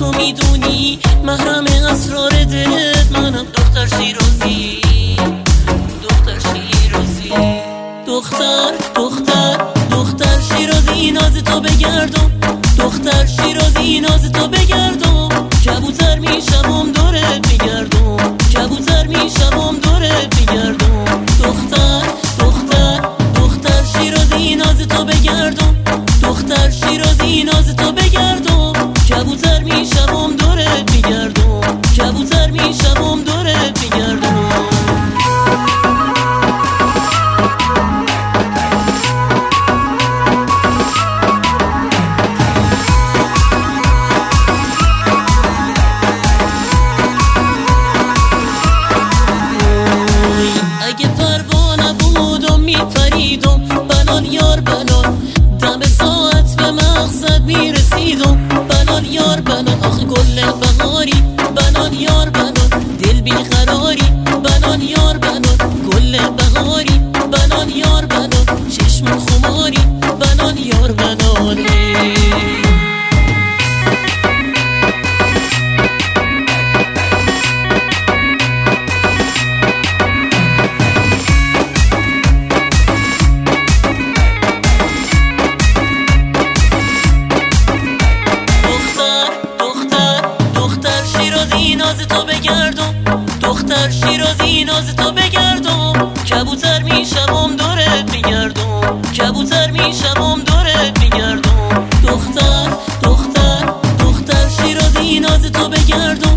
تو میدونی محرم اسرار دلت منم دختر شیرازی، دختر شیرازی. دختر دختر دختر شیرازی ناز تو بگردم، دختر شیرازی ناز تو بگردم. کبوتر میشم دورت میگردم، کبوتر میشم دورت میگردم. دختر دختر دختر شیرازی ناز تو بگردم، دختر شیرازی ناز تو بگردم. کبوتر میشم دورت میگردم، کبوتر میشم دورت میگردم. میپریدم بنان یار بنان، دم ساعت به مقصد میرسیدم. بنان یار بنان آخه گل بهاری، بنان یار بنان دل بیقراری. بنان یار بنان گل بهاری، بنان یار بنان چشم خماری. بنان یار بنان ناز تو بگردم، دختر شیرازی ناز تو بگردم. کبوتر میشم دورت میگردم، کبوتر میشم دورت میگردم. دختر دختر دختر شیرازی ناز تو بگردم،